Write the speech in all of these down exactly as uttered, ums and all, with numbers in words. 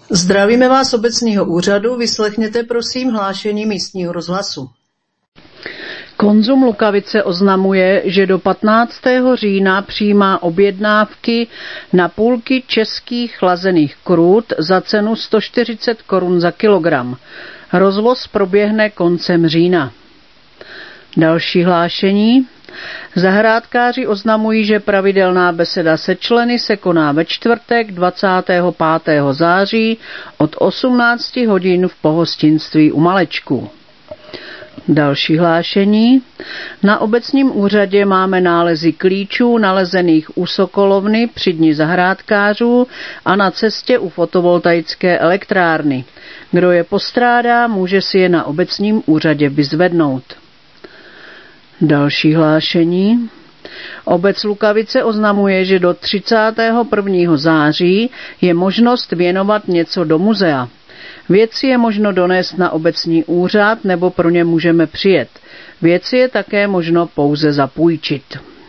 Zdravíme vás z obecního úřadu, vyslechněte prosím hlášení místního rozhlasu. Konzum Lukavice oznamuje, že do patnáctého října přijímá objednávky na půlky českých chlazených krůt za cenu sto čtyřicet korun za kilogram. Rozvoz proběhne koncem října. Další hlášení. Zahrádkáři oznamují, že pravidelná beseda se členy se koná ve čtvrtek dvacátého pátého září od osmnácti hodin v pohostinství u Malečků. Další hlášení. Na obecním úřadě máme nálezy klíčů nalezených u Sokolovny při dni zahrádkářů a na cestě u fotovoltaické elektrárny. Kdo je postrádá, může si je na obecním úřadě vyzvednout. Další hlášení. Obec Lukavice oznamuje, že do třicátého prvního září je možnost věnovat něco do muzea. Věci je možno donést na obecní úřad nebo pro ně můžeme přijet. Věci je také možno pouze zapůjčit.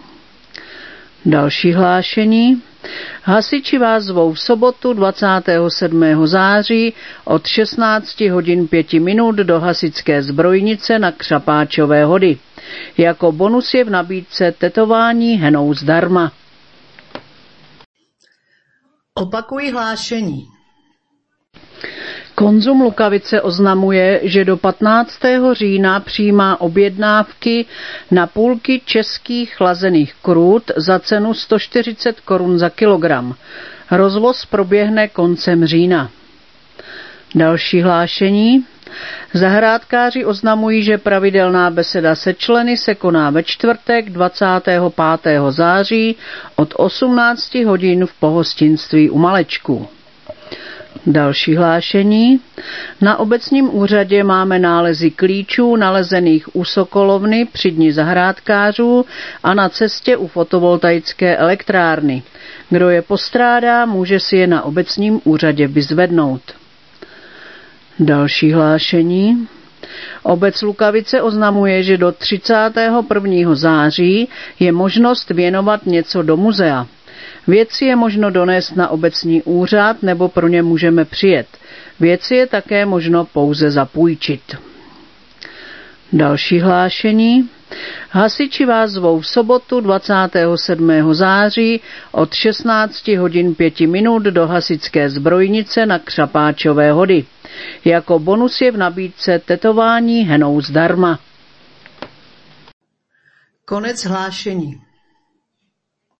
Další hlášení. Hasiči vás zvou v sobotu dvacátého sedmého září od šestnácti hodin pět minut do hasičské zbrojnice na Křapáčové hody. Jako bonus je v nabídce tetování henou zdarma. Opakuji hlášení. Konzum Lukavice oznamuje, že do patnáctého října přijímá objednávky na půlky českých chlazených krůt za cenu sto čtyřicet korun za kilogram. Rozvoz proběhne koncem října. Další hlášení. Zahrádkáři oznamují, že pravidelná beseda se členy se koná ve čtvrtek dvacátého pátého září od osmnácti hodin v pohostinství u Malečků. Další hlášení. Na obecním úřadě máme nálezy klíčů nalezených u Sokolovny při dni zahrádkářů a na cestě u fotovoltaické elektrárny. Kdo je postrádá, může si je na obecním úřadě vyzvednout. Další hlášení. Obec Lukavice oznamuje, že do třicátého prvního září je možnost věnovat něco do muzea. Věci je možno donést na obecní úřad nebo pro ně můžeme přijet. Věci je také možno pouze zapůjčit. Další hlášení. Hasiči vás zvou v sobotu dvacátého sedmého září od šestnácti hodin pět minut do hasičské zbrojnice na Křapáčové hody. Jako bonus je v nabídce tetování henou zdarma. Konec hlášení.